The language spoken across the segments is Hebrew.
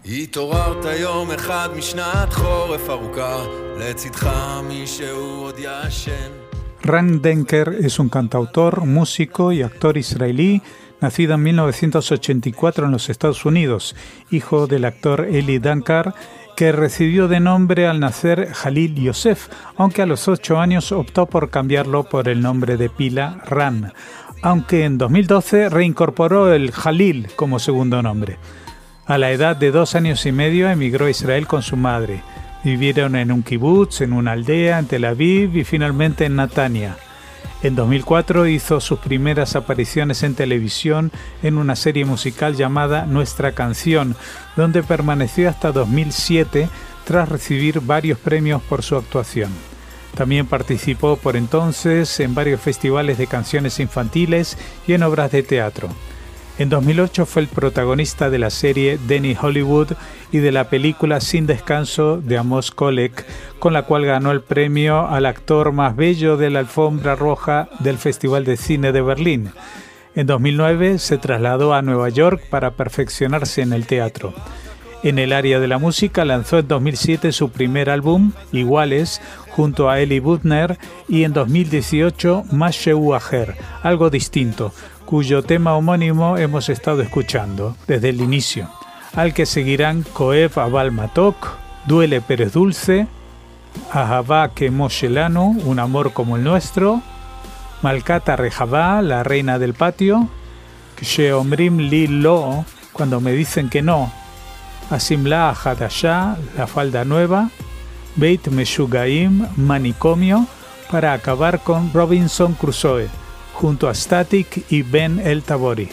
התעוררת יום אחד משנת חורף ארוכה, לצדך מישהו עוד ישן. Ran Denker es un cantautor, músico y actor israelí, nacido en 1984 en los Estados Unidos, hijo del actor Eli Dankar, que recibió de nombre al nacer Halil Yosef, aunque a los 8 años optó por cambiarlo por el nombre de pila Ran, aunque en 2012 reincorporó el Halil como segundo nombre. A la edad de 2 años y medio emigró a Israel con su madre. Vivieron en un kibutz, en una aldea, en Tel Aviv y finalmente en Natania. En 2004 hizo sus primeras apariciones en televisión en una serie musical llamada Nuestra Canción, donde permaneció hasta 2007 tras recibir varios premios por su actuación. También participó por entonces en varios festivales de canciones infantiles y en obras de teatro. En 2008 fue el protagonista de la serie Danny Hollywood y de la película Sin Descanso de Amos Kolek, con la cual ganó el premio al actor más bello de la alfombra roja del Festival de Cine de Berlín. En 2009 se trasladó a Nueva York para perfeccionarse en el teatro. En el área de la música lanzó en 2007 su primer álbum, Iguales, junto a Eli Butner, y en 2018 Masheu Aher, algo distinto, cuyo tema homónimo hemos estado escuchando desde el inicio, al que seguirán Koev Aval Matok, Duele pero es dulce, Ahavá Kemo Shelanu, un amor como el nuestro, Malkata Rehavá, la reina del patio, Ksheomrim Li Lo, cuando me dicen que no, Asimla Hadashá, la falda nueva, Beit Meshugaim, manicomio, para acabar con Robinson Crusoe, junto a Static y Ben El Tabori.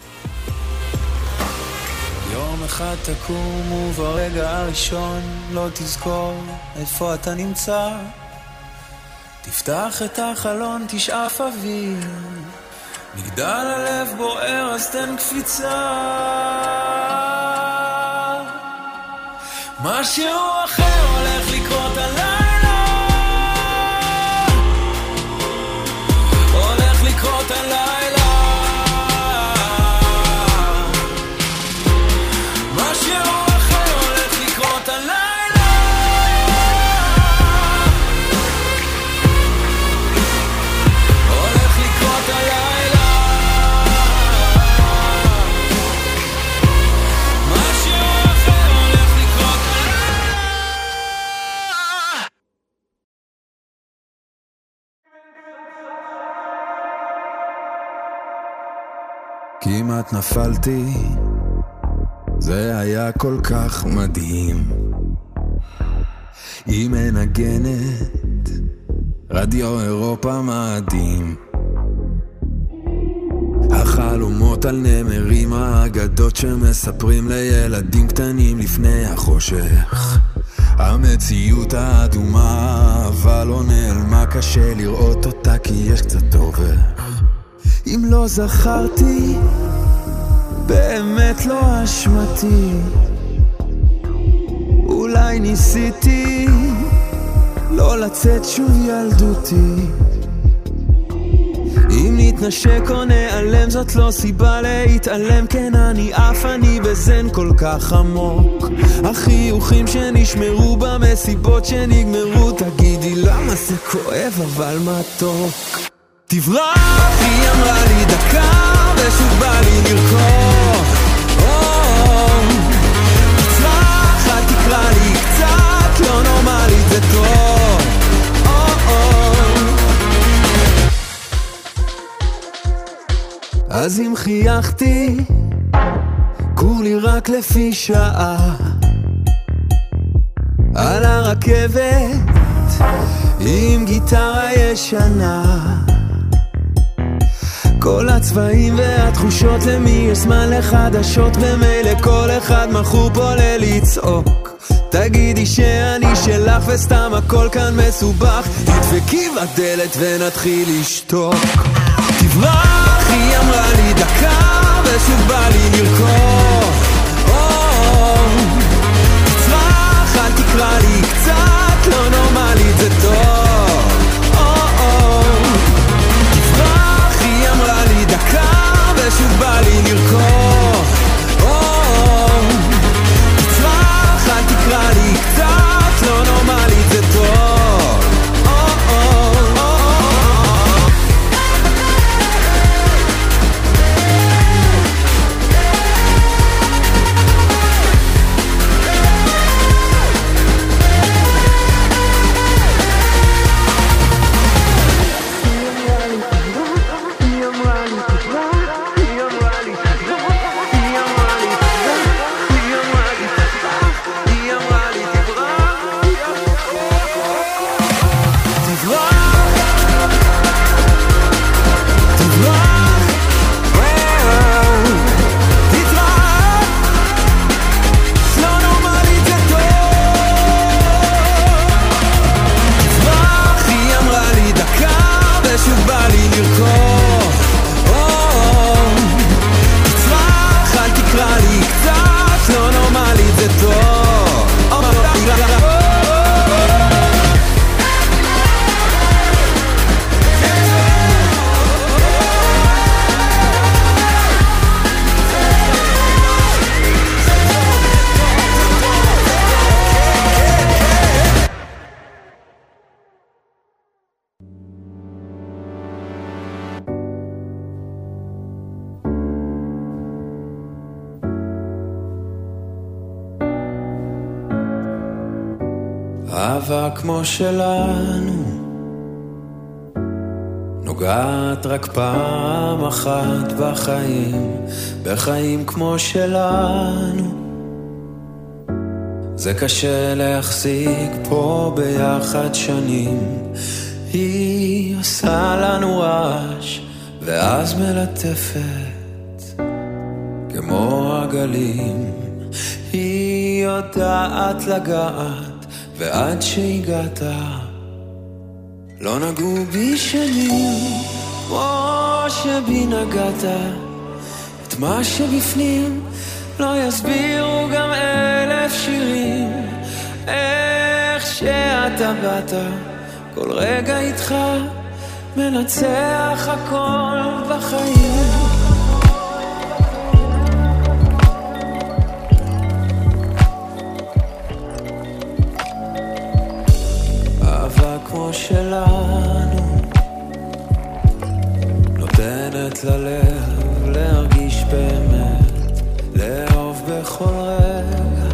יום אחד תקום וברגע הראשון לא תזכור איפה אתה נמצא, תפתח את החלון, תשאף אוויר, מגדל הלב בוער אז תן קפיצה, משהו אחר הולך לקרות הלילה, הולך לקרות הלילה, משהו אחר הולך לקרות הלילה, הולך לקרות הלילה, משהו אחר הולך לקרות הלילה. כמעט נפלתי, זה היה כל כך מדהים, היא מנגנת רדיו אירופה מאדים, החלומות על נמרים, האגדות שמספרים לילדים קטנים לפני החושך, המציאות האדומה אבל לא נעלמה, קשה לראות אותה כי יש קצת אובך, אם לא זכרתי באמת לא אשמתי, אולי ניסיתי לא לצאת שוב ילדותי, אם נתנשק או נעלם זאת לא סיבה להתעלם, כן אני אף אני בזן כל כך עמוק, החיוכים שנשמרו במסיבות שנגמרו, תגידי למה זה כואב אבל מתוק, תברח, היא אמרה לי דקה ושוב בא לי לרקוד, תצרח, אל תקרא לי קצת, לא נורמלי זה טוב, אז אם חייכתי, קור לי רק לפי שעה, על הרכבת עם גיטרה ישנה, כל הצבעים והתחושות, למי יש זמן לחדשות, ומילא כל אחד מכור פה ללצעוק, תגידי שאני שלך וסתם הכל כאן מסובך, תדפקי בדלת ונתחיל לשתוק, תברח, היא אמרה לי דקה ושוב בא לי לרקוד, תצרח, אל תקרא לי קצת, לא נורמלי זה טוב, תברח, היא אמרה לי דקה ושוב בא לי לרקוד, תצרח, אהבה כמו שלנו נוגעת רק פעם אחת בחיים, בחיים כמו שלנו זה קשה להחזיק פה ביחד שנים. היא עושה לנו רעש ואז מלטפת כמו הגלים. היא יודעת לגעת ועד שהגעת לא נגעו בי שנים כמו שבי נגעת. את מה שבפנים לא יסבירו גם 1000 שירים. איך שאתה באת כל רגע איתך מנצח הכל בחיים. אהבה כמו שלנו נותנת ללב להרגיש באמת, לאהוב בכל רגע,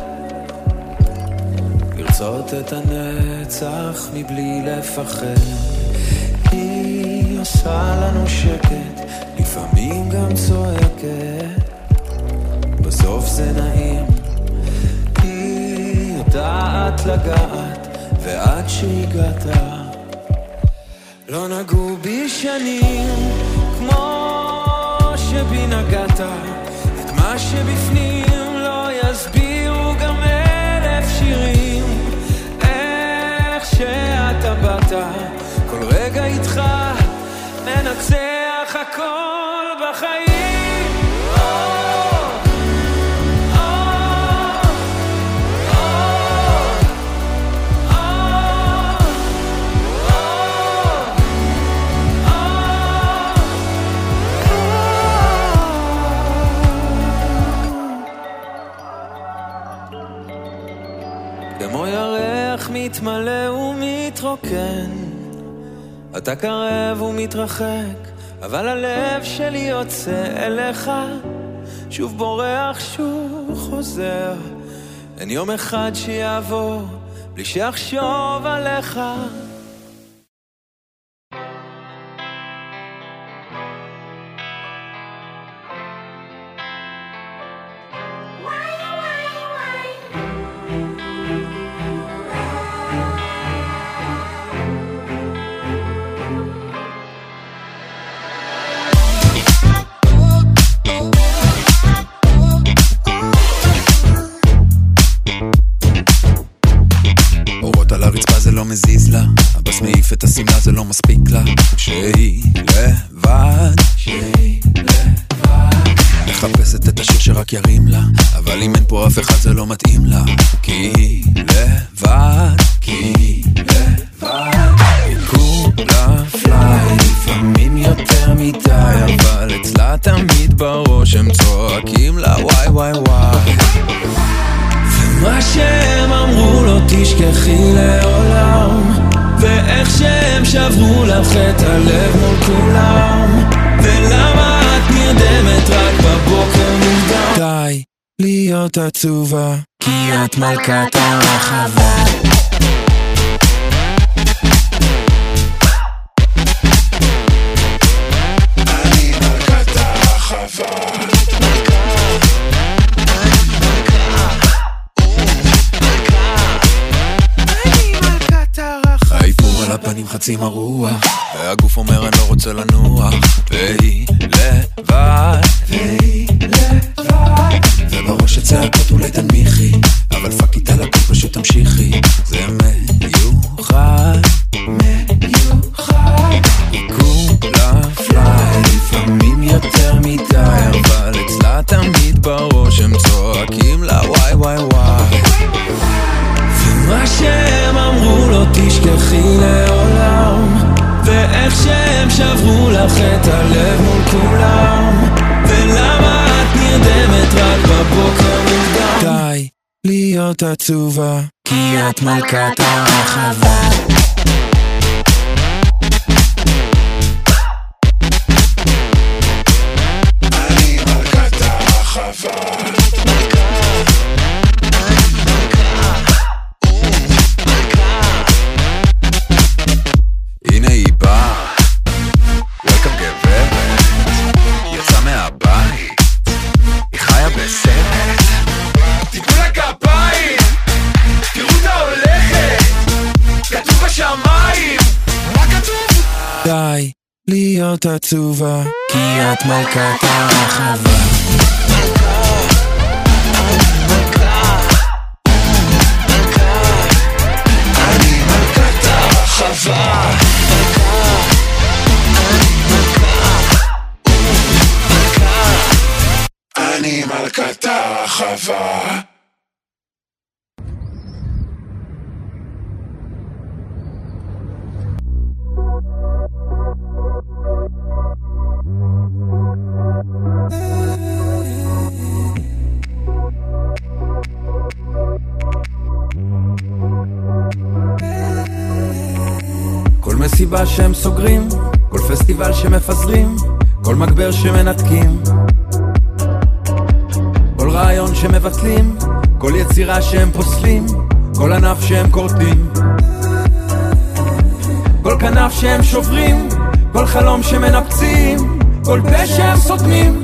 לרצות את הנצח מבלי לפחד. היא עושה לנו שקט, לפעמים גם צועקת, בסוף זה נעים. היא יודעת לגעת ועד שהגעת לא נגעו בי שנים כמו שבי נגעת. את מה שבפנים לא יסבירו גם 1000 שירים. איך שאתה באת כל רגע איתך ננצח הכל בחיים. כמו ירח מתמלא ומתרוקן, אתה קרב ומתרחק, אבל הלב שלי יוצא אליך, שוב בורח שוב חוזר. אין יום אחד שיעבור בלי שאחשוב עליך. מזיז לה, הבס מעיף את הסימלה זה לא מספיק לה. שהיא לבד, שהיא לבד, מחפשת את השיר שרק ירים לה, אבל אם אין פה אף אחד זה לא מתאים לה. כי היא לבד, כי היא לבד, היא כולה פליי, לפעמים יותר מדי, אבל אצלה תמיד בראש הם צועקים לה וואי וואי וואי. מה שהם אמרו לו תשכחי לעולם, ואיך שהם שברו לך את הלב מול כולם, ולמה את נרדמת רק בבוקר מוקדם. די להיות עצובה כי את מלכת הרחבה. אני מלכת הרחבה. הפנים חצי מרוח, והגוף אומר אני לא רוצה לנוח, והיא לבד, והיא לבד, ובראש הצעקות אולי תנמיכי, אבל פאק איתה לכל פשוט תמשיכי. זה מיוחד, מיוחד, היא כולה פליי, לפעמים יותר מדי, אבל אצלה תמיד בראש הם צועקים לה וואי וואי וואי. ומה שהם אמרו לו תשכחי לעולם, ואיך שהם שברו לך את הלב מול כולם, ולמה את נרדמת רק בבוקר מוקדם. די להיות עצובה כי את מלכת הרחבה. אני מלכת הרחבה. להיות עצובה, כי את מלכת הרחבה. אני מלכת הרחבה. אני מלכת הרחבה. כל מסיבה שהם סוגרים, כל פסטיבל שמפזרים, כל מגבר שמנתקים, כל רעיון שמבטלים, כל יצירה שהם פוסלים, כל ענף שהם קורטים, כל כנף שהם שוברים, כל חלום שמנפצים, כל פה שהם סותמים,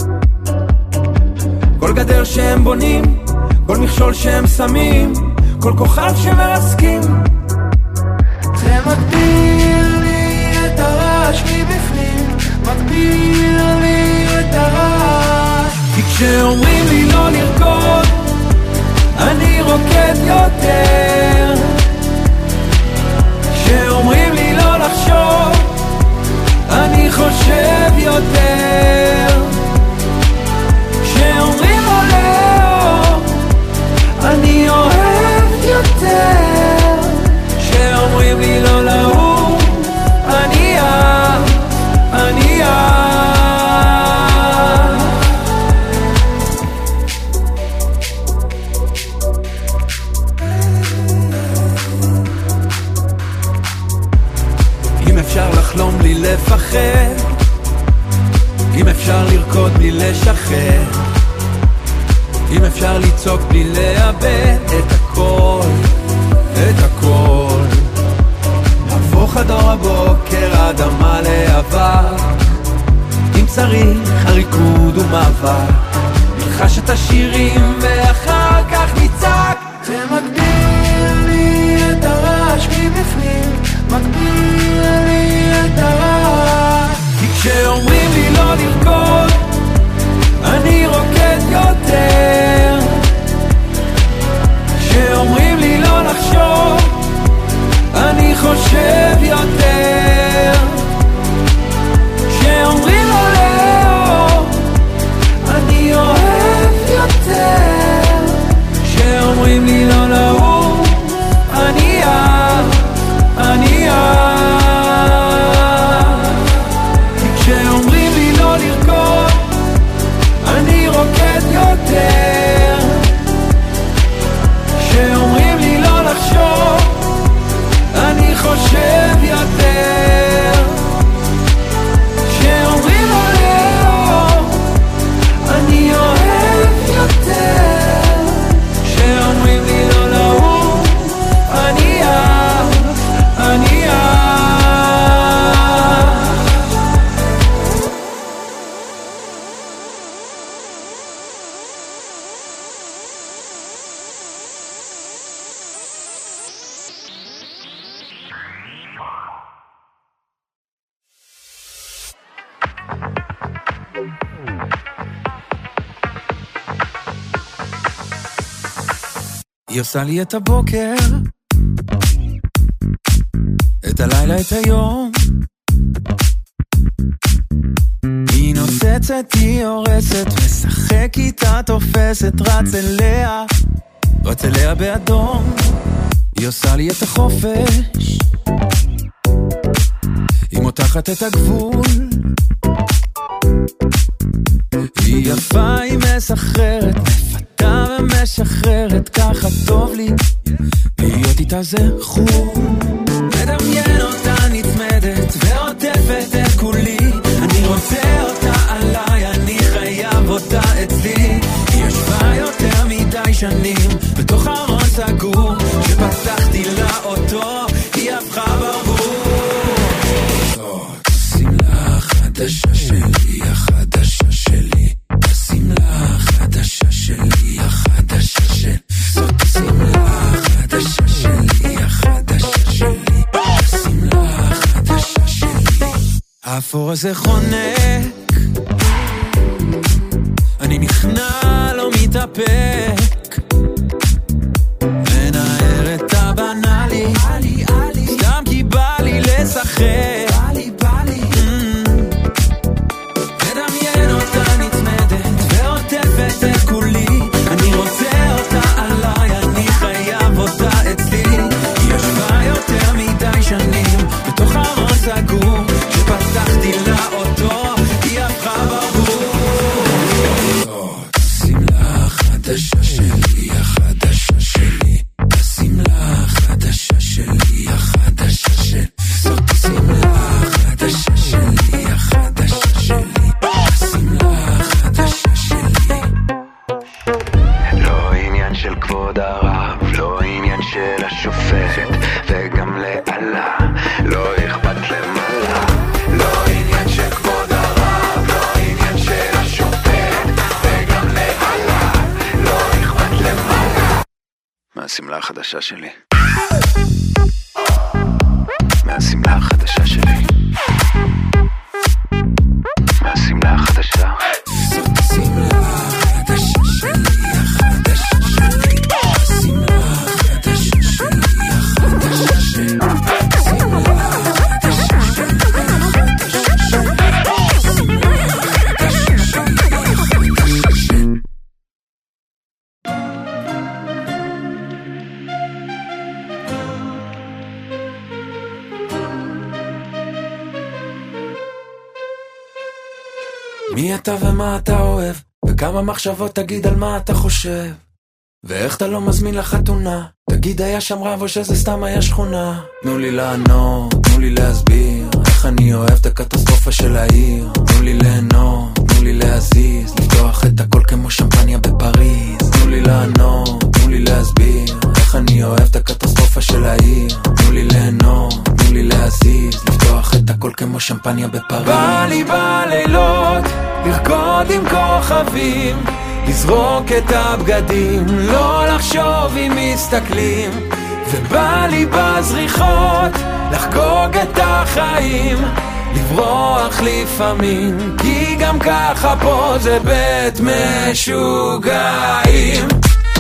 כל גדר שהם בונים, כל מכשול שהם שמים, כל כוכב שמרסקים. זה מגביר לי את הרעש מבפנים, מגביר לי את הרעש, כי כשאומרים לי לא לרקוד אני רוקד יותר, כשאומרים לי לא לחשוב אני חושב יותר, כשאומרים עולה אני אוהב יותר, כשאומרים לי לא לעוף אני אם אפשר לחלום בלי לפחד, אם אפשר לרקוד בלי לשחרר, אם אפשר לצעוק בלי לאבד את הכל, את הכל, להפוך עד אור הבוקר אדמה לעבר, אם צריך הריקוד ומעבר, נלחש את השירים ואחר כך נצעק. זה מגביר לי את הרעש מבפנים, מגביר לי את הרעש, כי כשאומרים לי לא לרקוד אני רוקד יותר, כשאומרים לי לא לחשוב אני חושב יותר, כשאומרים לו לאור אני אוהב יותר, כשאומרים לי לא לעוף אני כשאומרים לי לא לרקוד אני רוקד יותר, כשאומרים לי לא לחשוב אני חושב יותר, כשאומרים עולה אני אוהב יותר, כשאומרים לי לא לעוף אני היא עושה לי את הבוקר, את הלילה, את היום, היא נוצצת, היא הורסת, משחק איתה, תופסת, רץ אליה באדום, היא עושה לי את החופש, היא מותחת את הגבול, היא יפה, היא מסחררת, מפתה ומשחררת, ככה טוב לי להיות איתה, זה חור, מדמיין אותה נצמדת ועוטפת את כולי, אני רוצה אותה עליי, אני חייב אותה אצלי, היא ישבה יותר מדי שנים בתוך ארון סגור, שפתחתי לה אותו היא הפכה ברבור, שמלה החדשה שלי, החדשה שלי, השמלה החדשה שלי, החדשה שלי, זאת השמלה החדשה שלי, החדשה שלי, השמלה החדשה שלי, האפור הזה חונק, אני נכנע לא מתאפק, מנער את הבנאלי, סתם כי בא לי לשחק, מדמיין אותה נצמדת ועוטפת את כולי, אני רוצה אותה עליי, אני חייב אותה אצלי, היא ישבה יותר מדי שנים בתוך ארון סגור, שפתחתי לה אותו היא הפכה ברבור. השמלה החדשה שלי, החדשה שלי, השמלה החדשה שלי, החדשה שלי, זאת השמלה החדשה שלי, החדשה שלי, השמלה החדשה שלי. לא עניין של כבוד הרב, לא עניין של השופט, וגם לעלה לא אכפת למעלה, לא עניין של כבוד הרב, לא עניין של השופט, וגם לעלה לא אכפת למעלה. מהשמלה החדשה שלי, מהשמלה החדשה שלי, מהשמלה החדשה, זאת השמלה החדשה שלי, החדשה שלי, השמלה החדשה שלי, החדשה שלי, השמלה החדשה שלי, החדשה שלי, השמלה החדשה שלי, החדשה שלי. מי אתה ומה אתה אוהב, וכמה מחשבות תגיד על מה אתה חושב, ואיך אתה לא מזמין לחתונה, תגיד היה שם רב או שזה סתם היה שכונה. תנו לי לענות, תנו לי להסביר איך אני אוהב את הקטסטרופה של העיר, תנו לי ליהנות, תנו לי להזיז, לפתוח את הכל כמו שמפניה בפריז. תנו לי לענות, תנו לי להסביר איך אני אוהב את הקטסטרופה של העיר, תנו לי ליהנות, תנו לי להזיז, לפתוח את הכל כמו שמפניה בפריז. בא לי בלילות לרקוד עם כוכבים, לזרוק את הבגדים, לא לחשוב אם מסתכלים, ובא לי בזריחות לחגוג את החיים, לברוח לפעמים, כי גם ככה פה זה בית משוגעים.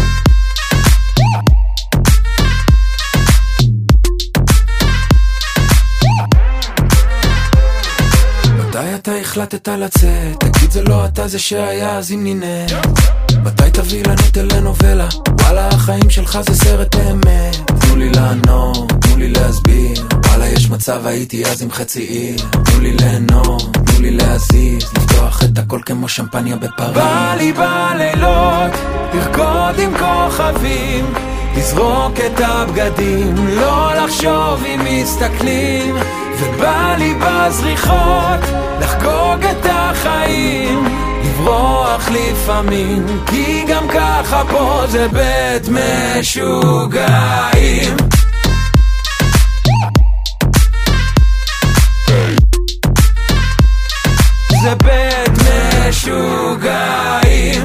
מתי אתה החלטת לצאת? תגיד זה לא אתה, זה שהיה אז אם נינט. מתי תביא לנו טלנובלה? וואלה החיים שלך זה סרט אמת. תנו לי לענות, תנו לי להסביר, וואלה יש מצב הייתי אז עם חצי עיר. תנו לי ליהנות, תנו לי להזיז, לפתוח את הכל כמו שמפניה בפריז. בא לי בלילות לרקוד עם כוכבים, לזרוק את הבגדים, לא לחשוב אם מסתכלים, ובא לי בזריחות לחגוג את החיים, לברוח לפעמים, כי גם ככה פה זה בית משוגעים. זה בית משוגעים.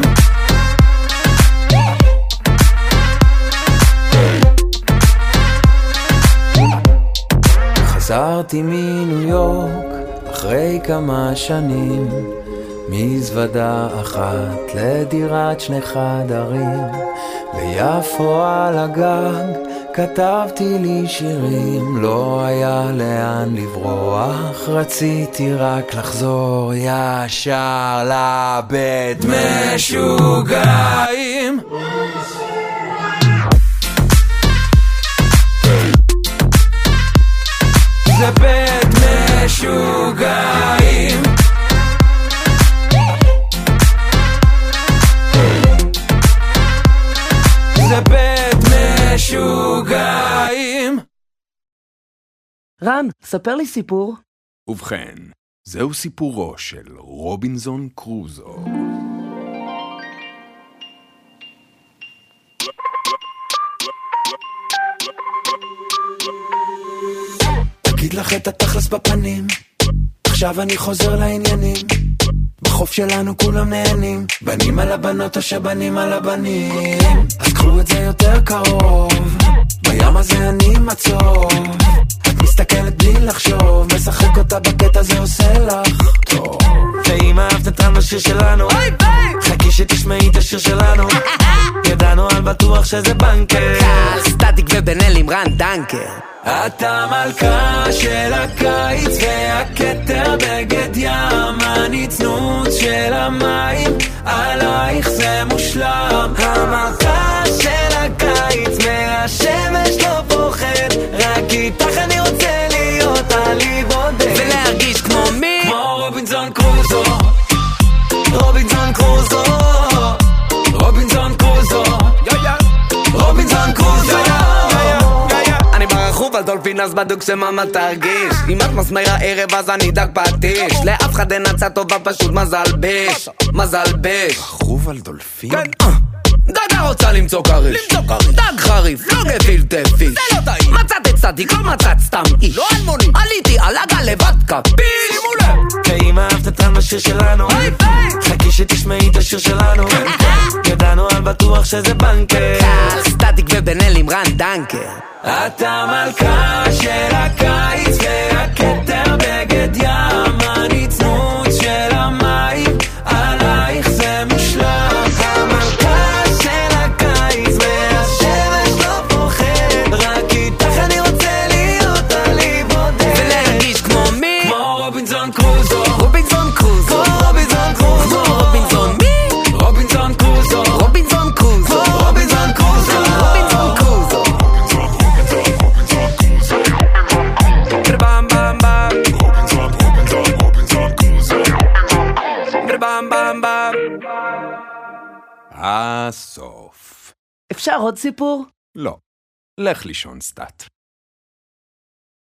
חזרתי מניו יורק אחרי כמה שנים, מזוודה אחת לדירת 2 חדרים, ביפו על הגג כתבתי לי שירים, לא היה לאן לברוח, רציתי רק לחזור ישר לבית משוגעים. זה בית משוגעים. זה בית משוגעים. רן, ספר לי סיפור. ובכן, זהו סיפורו של רובינזון קרוזו. תגיד לך את התכלס בפנים, עכשיו אני חוזר לעניינים, בחוף שלנו כולם נהנים, בנים על הבנות או שבנים על הבנים, אז קחו את זה יותר קרוב, בים הזה אני מצוב, את מסתכלת בלי לחשוב, משחק אותה בקטע זה עושה לך טוב. ואם אהבת את השיר שלנו, חכי שתשמעי את השיר שלנו. ידענו על בטוח שזה בנקר, סטטיק ובן אל עם רן דנקר. אתה מלכה של הקיץ והכתר בגד ים, הניצנות של המים עלייך זה מושלם. המלכה של הקיץ מהשמש לא פוחד, רק איתך אני רוצה להיות עלי בודד ולהרגיש כמו מי? כמו רובינסון קרוזו. רובינסון קרוזו, רובינסון קרוזו, רובינסון קרוזו. אני ברחוב על דולפין אז בדוק שמה תרגיש. אם את מסמר הערב אז אני דק פטיש. לאף אחד אין הצעה טובה פשוט מזל ביש. מזל ביש. ברחוב על דולפין? כן. דגה רוצה למצוא כריש, דג חריף, לא גפילטה פיש. זה לא טעים. מצאת את צדיק, לא מצאת סתם איש. לא אלמוני. עליתי על הגל לבד כפיש. שימו לב. ואם אהבת את השיר שלנו, חכי שתשמעי את השיר שלנו. ידענו על בטוח שזה בנקר, סטטיק ובן אל עם רן דנקר. אתה מלכה של הקיץ והכתר בגד ים, הניצנות של המים עלייך זה מושלם. המלכה של הקיץ והשמש לא פוחד, רק איתך אני רוצה להיות עלי בודד ולהרגיש כמו מי? כמו רובינסון קרוזו. רובינסון קרוזו, רובינסון קרוזו, רובינסון מי? רובינסון קרוזו, רובינסון קרוזו, רובינסון קרוזו, רובינסון קרוזו. הסוף. אפשר עוד סיפור? לא. לך לישון סטאט.